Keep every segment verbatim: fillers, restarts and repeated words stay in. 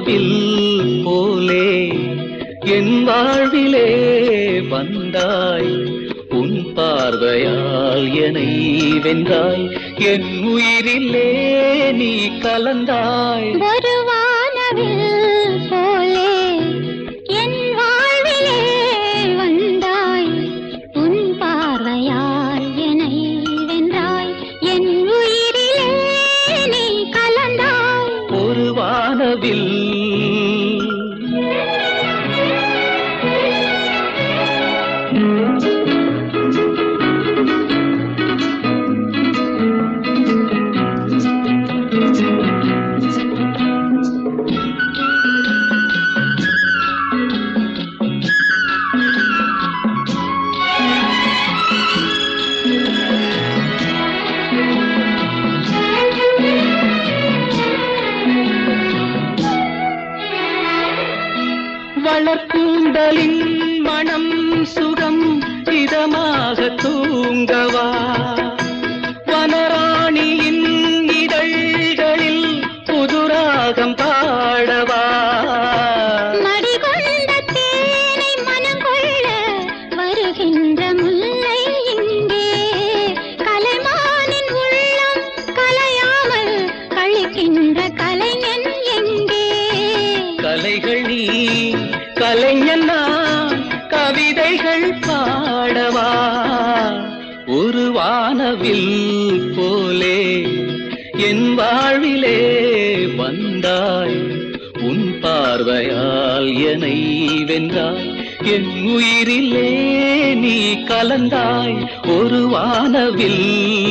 வானவில் போலே என் வாழ்விலே வந்தாய். உன் பார்வையால் என்னை வென்றாய். என் உயிரிலே நீ கலந்தாய். ஒரு வானவில் போலே என் வாழ்விலே வந்தாய். உன் பார்வையால் என்னை வென்றாய். என் உயிரிலே நீ கலந்தாய். ஒரு வானவில் வளர்க்கூந்தலின் மனம் சுகம் இதமாக தூங்கவா. வனராணியின் இதழ்களில் புதுராகம் பாடவா. மடிகொண்ட தேனை மனம் கொள்ள வருகின்ற முல்லை இங்கே. கலைமானின் உள்ளம் கலையாமல் கழிக்கின்ற கலைஞன் எங்கே. கலைகள் நீ கலைஞன் நான் கவிதைகள் பாடவா. ஒரு வானவில் போலே என் வாழ்விலே வந்தாய். உன் பார்வையால் என்னை வென்றாய். என் உயிரிலே நீ கலந்தாய். ஒரு வானவில்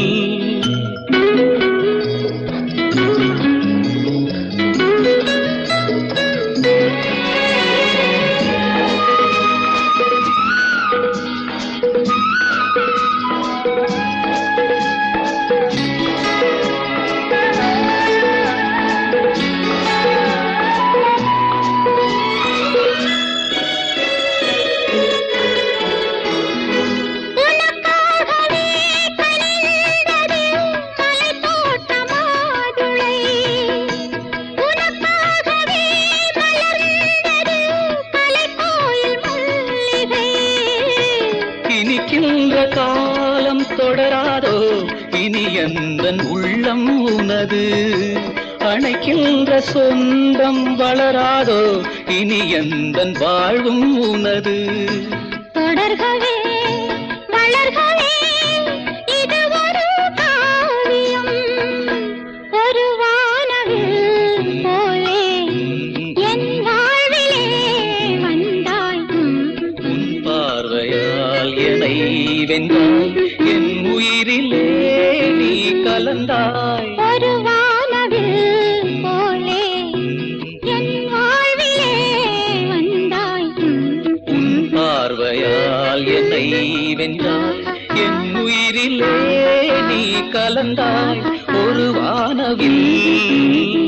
இனிக்கின்ற காலம் தொடராதோ. இனி எந்தன் உள்ளம் உனது. அணைக்கின்ற சொந்தம் வளராதோ. இனி எந்தன் வாழ்வும் உனது. தொடர்கவே வளர்கவே இது ஒரு காவியம். ஒரு வானவில் போலே என் வாழ்விலே வந்தாய். உன் பார்வையால் என்னை வென்றாய். என் உயிரிலே நீ கலந்தாய். ஒரு வானவில் போலே என் வாழ்விலே வந்தாய். உன் பார்வையால் என்னை வென்றாய். என் உயிரிலே நீ கலந்தாய். ஒரு வானவில்